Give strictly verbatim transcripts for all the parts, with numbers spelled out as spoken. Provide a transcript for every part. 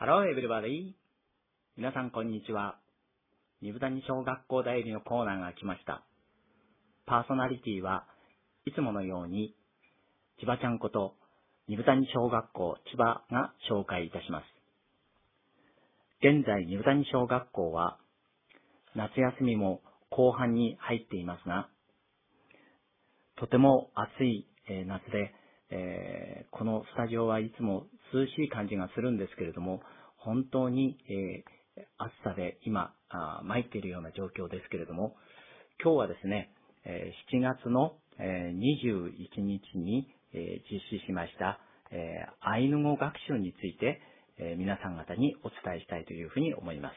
Hello everybody. 皆さんこんにちは。二部谷小学校代理のコーナーが来ました。パーソナリティはいつものように千葉ちゃんこと二部谷小学校千葉が紹介いたします。現在二部谷小学校は夏休みも後半に入っていますが、とても暑い夏で、えー、このスタジオはいつも涼しい感じがするんですけれども、本当に、えー、暑さで今あ参っているような状況ですけれども、今日はですね、えー、しちがつの、えー、にじゅういちにちに、えー、実施しました、えー、アイヌ語学習について、えー、皆さん方にお伝えしたいというふうに思います。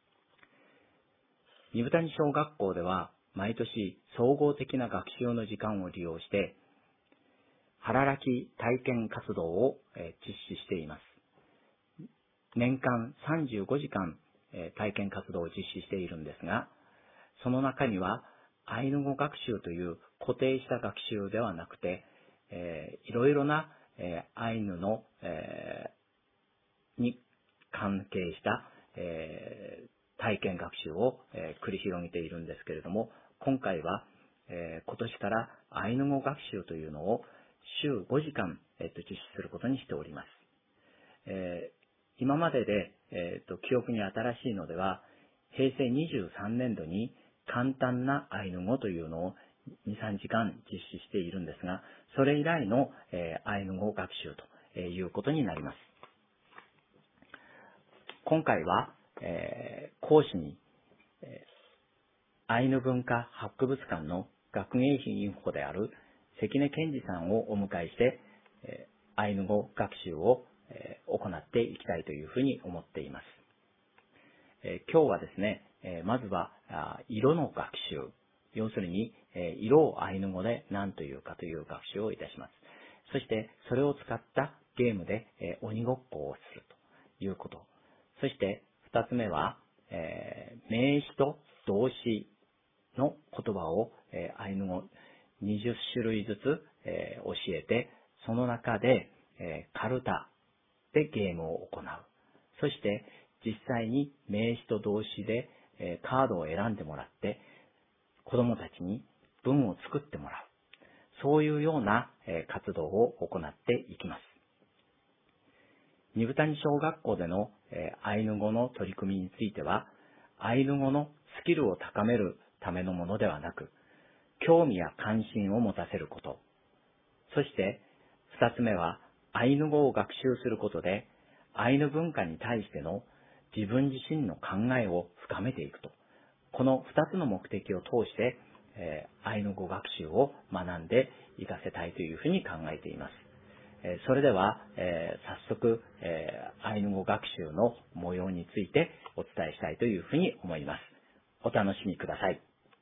二部谷小学校では毎年総合的な学習の時間を利用して腹らき体験活動を実施しています。年間さんじゅうごじかん体験活動を実施しているんですが、その中にはアイヌ語学習という固定した学習ではなくて、えー、いろいろな、えー、アイヌの、えー、に関係した、えー、体験学習を、えー、繰り広げているんですけれども、今回は、えー、今年からアイヌ語学習というのを週ごじかん、えー、と実施することにしております。えー、今までで、えー、と記憶に新しいのでは、へいせいにじゅうさんねんどに簡単なアイヌ語というのをに、さんじかん実施しているんですが、それ以来の、えー、アイヌ語学習ということになります。今回は、えー、講師に、えー、アイヌ文化博物館の学芸員インフォである関根健二さんをお迎えして、えー、アイヌ語学習を、えー、行っていきたいというふうに思っています。えー、今日はですね、えー、まずはあ色の学習、要するに、えー、色をアイヌ語で何というかという学習をいたします。そしてそれを使ったゲームで、えー、鬼ごっこをするということ。そして二つ目は、えー、名詞と動詞の言葉を、えー、アイヌ語にじゅっしゅるいずつ、えー、教えて、その中で、えー、カルタでゲームを行う。そして実際に名詞と動詞で、えー、カードを選んでもらって、子どもたちに文を作ってもらう。そういうような、えー、活動を行っていきます。二部谷小学校での、えー、アイヌ語の取り組みについては、アイヌ語のスキルを高めるためのものではなく、興味や関心を持たせること。そして二つ目は、アイヌ語を学習することで、アイヌ文化に対しての自分自身の考えを深めていくと。この二つの目的を通して、えー、アイヌ語学習を学んでいかせたいというふうに考えています。えー、それでは、えー、早速、えー、アイヌ語学習の模様についてお伝えしたいというふうに思います。お楽しみください。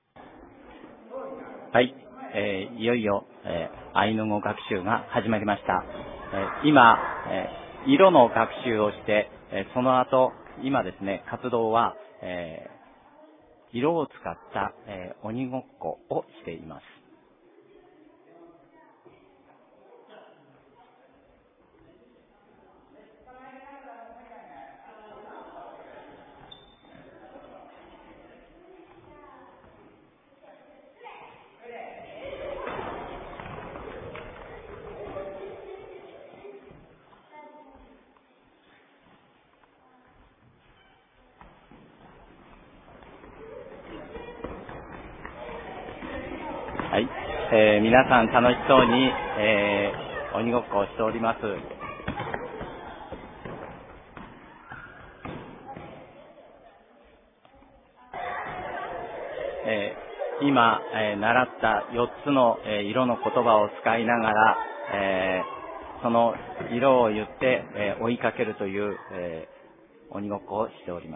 はい、えー、いよいよ、えー、アイヌ語学習が始まりました。えー、今、えー、色の学習をして、えー、その後、今ですね、活動は、えー、色を使った、えー、鬼ごっこをしています。はい、えー、皆さん楽しそうに、えー、鬼ごっこをしております。えー、今、えー、習ったよっつの、えー、色の言葉を使いながら、えー、その色を言って、えー、追いかけるという、えー、鬼ごっこをしております。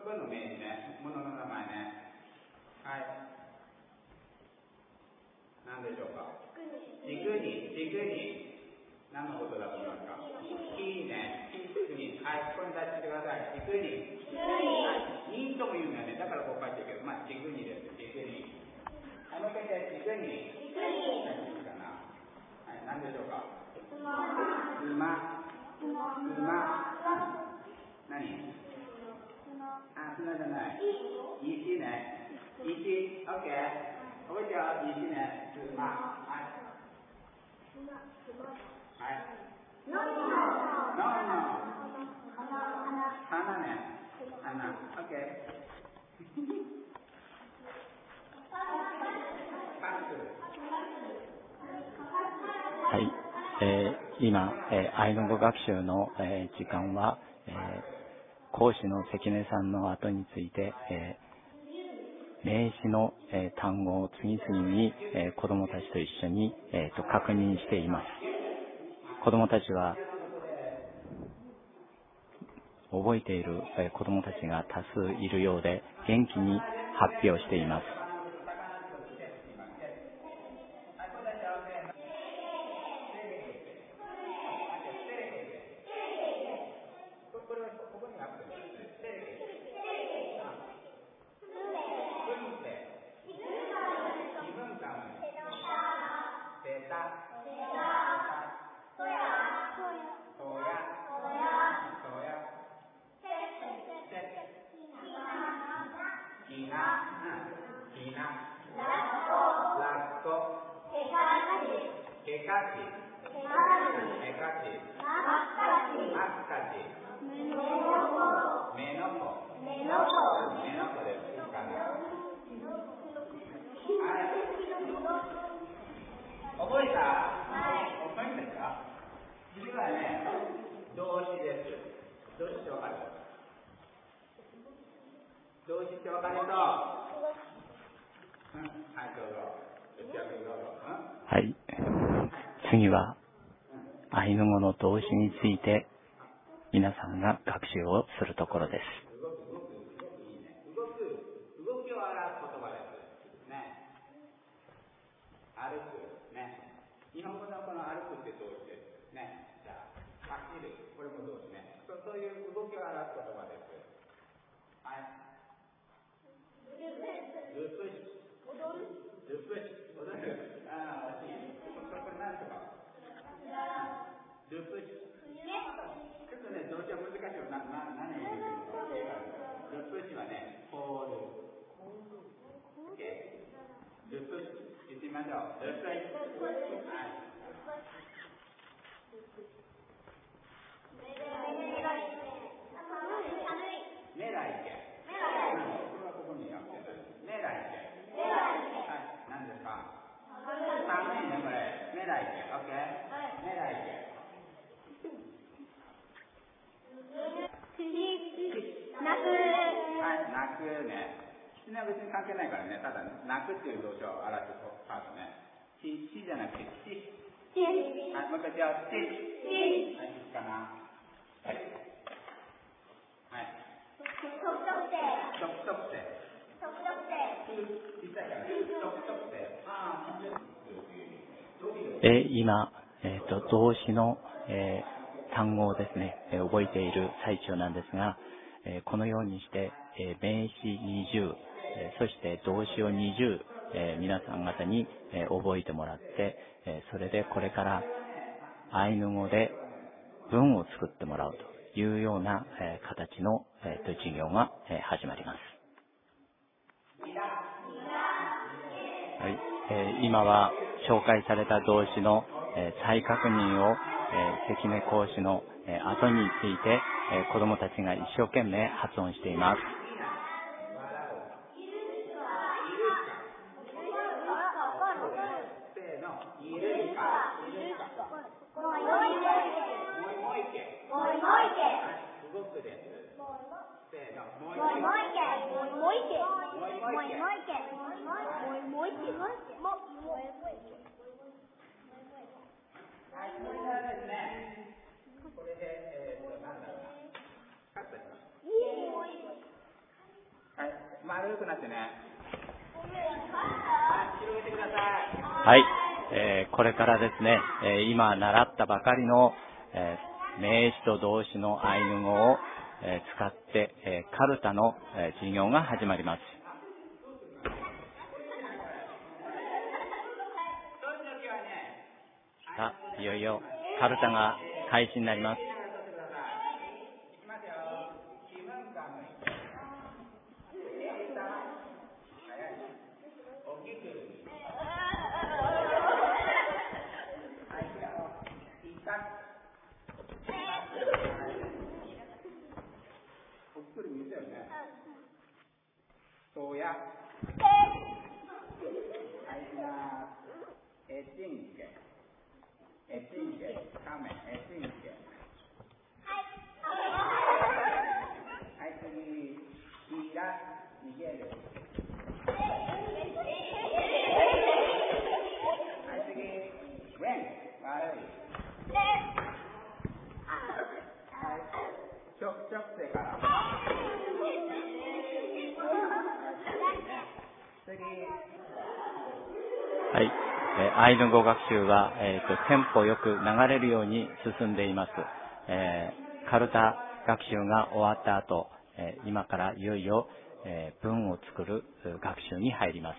文の名詞ね、ものの名前ね。はい。何でしょうか。軸に、軸に、何のことだと思いますか。木ね、木軸に。はい、ここに出してください。軸に。にとも言うんだよね。だからこう書いてるけど、まあ、軸にです。軸に。はい、もう一回軸に。軸に。何かな。はい、何でしょうか。馬。馬。何。あ、砂じゃない。石ね。石、オッケー。覚えてよ、石ね。馬。はい。はい。のの。のの。花ね。花。オッケー。 はい、えー、今、えー、アイヌ語学習の、えー、時間は、えー、講師の関根さんの後について、えー、名詞の、えー、単語を次々に、えー、子どもたちと一緒に、えー、と確認しています。子どもたちは覚えている、えー、子どもたちが多数いるようで元気に発表しています。 覚えた？はい。覚えたか？次はね、動詞です。動詞ってわかる？動詞ってわかると、うん、はい、どうぞ。どうぞ。 はい。次は、アイヌ語の動詞について、皆さんが学習をするところです。 動く、動く、動くいいね。動く、動きを表す言葉です。ね。歩く、ね。日本語のこの歩くって動詞です。ね。じゃあ、走る、これも動詞ね。そう、そういう動きを表す言葉です。はい。ルプシ。踊る。ルプシ。踊る。ああ、惜しい。これ何とか。ルプシ。ちょっとね、動詞は難しいよ。な、な、何を言うのか。ルプシはね、ポール。オッケー。ルプシ。言ってみましょう。ルプシ。はい。メライケ。メライケ。これはここにあってる。メライケ。メライケ。はい。何ですか？寒いね、これ。メライケ。オッケー。メライケ。泣く。はい、泣くね。狐は別に関係ないからね。ただ、泣くっていう動詞を表すパートね。し、しじゃなくて、し。し。はい、もう一回じゃあ、し。し。はい、いいかな。はい。はい。特特性。特特性。特特性。小さいからね。特特性。ああ、 えー、今、えっ、ー、と、動詞の、えー、単語をですね、えー、覚えている最中なんですが、えー、このようにして、えー、名詞にじゅう、えー、そして動詞をにじゅう、えー、皆さん方に、えー、覚えてもらって、えー、それでこれからアイヌ語で文を作ってもらうというような、えー、形の、えー、と授業が、えー、始まります。はい、えー、今は紹介された動詞の、えー、再確認を、えー、関根講師の、えー、後について、えー、子どもたちが一生懸命発音しています。 はい、これからですね、これで、えーと、なんだろうな。カットします。 くなってね。はい、広げてください。 はい、えーこれからですね、えー今習ったばかりの、えー名詞と動詞のアイヌ語を、えー使って、えーカルタの、えー授業が始まります。さあ、いよいよカルタが開始になります。 そうや。エチンケ。エチンケ。カメ。エチンケ。はい、次。ヒラ。逃げる。はい、次。ウェン。悪い。はい。ちょ、ちょってから。次。 はい、えーアイヌ語学習は、えーと、テンポよく流れるように進んでいます。えーカルタ学習が終わった後、えー今からいよいよ、えー文を作る学習に入ります。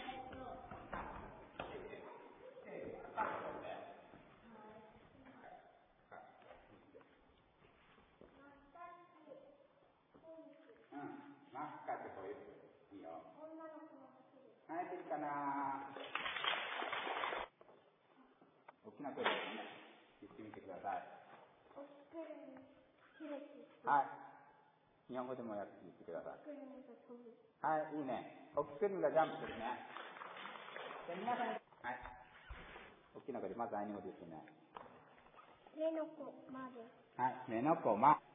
うん。マッカってこういう。いいよ。はい、できたな。大きな声でね、言ってみてください。はい。日本語でもやってみてください。はい、いいね。大きくにがジャンプですね。で、皆さん、はい。大きな声で、まずアイヌ語ですね。 目の子まで。 はい、目の子ま。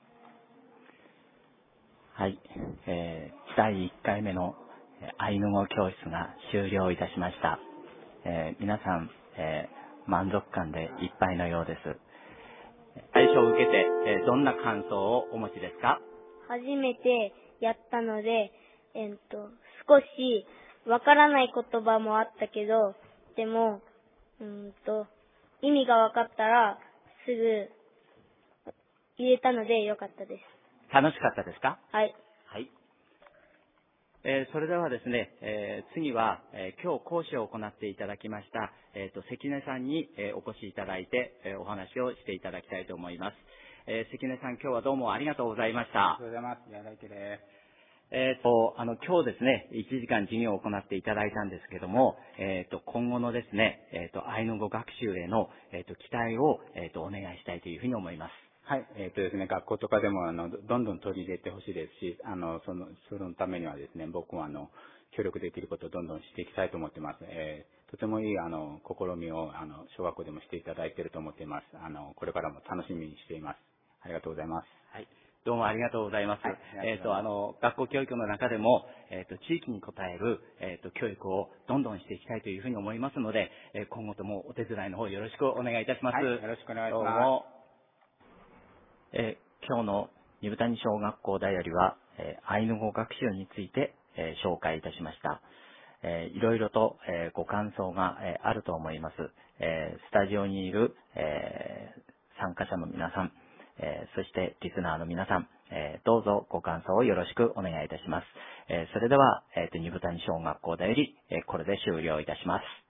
はい、えーだいいっかいめのえーアイヌ語教室が終了いたしました。えー皆さん、えー満足感でいっぱいのようです。最初を受けて、えーどんな感想をお持ちですか？ 初めてやったので、えっと、少しわからない言葉もあったけど、でも、うんと、意味がわかったらすぐ言えたのでよかったです。 楽しかったですか？ はい。 はい。えーそれではですね、えー次は、えー今日講師を行っていただきました、えーと、関根さんに、えーお越しいただいて、えーお話をしていただきたいと思います。えー関根さん、今日はどうもありがとうございましあた。 りがとうございます。やらいけです。 えっと、あの、今日ですね、いちじかん授業を行っていただいたんですけども、えっと、今後のですね、えっと、アイヌ語学習への、えっと、期待を、えっと、お願いしたいというふうに思います。 はい、えっ、とですね、学校とかでも、あの、どどんどん取り入れてほしいですし、あの、その、そのためにはですね、僕もあの、協力できることをどんどんしていきたいと思ってます。えーとてもいい、あの、試みを、あの、小学校でもしていただいていると思っています。あの、これからも楽しみにしています。ありがとうございます。 はい。どうもありがとうございます。 はいえっ、と、あの、学校教育の中でも、えっ、と、地域に応える、えっ、と、教育をどんどんしていきたいというふうに思いますので、えー今後ともお手伝いの方よろしくお願いいたします。 はい、よろしくお願いします。 どうも。えー今日の二豚谷小学校だよりは、えーアイヌ語学習について、えー紹介いたしました。えーいろいろと、えーご感想が、えーあると思います。えースタジオにいる、えー参加者の皆さん、えーそしてリスナーの皆さん、えーどうぞご感想をよろしくお願いいたします。えーそれでは、えーと、二豚谷小学校だより、えーこれで終了いたします。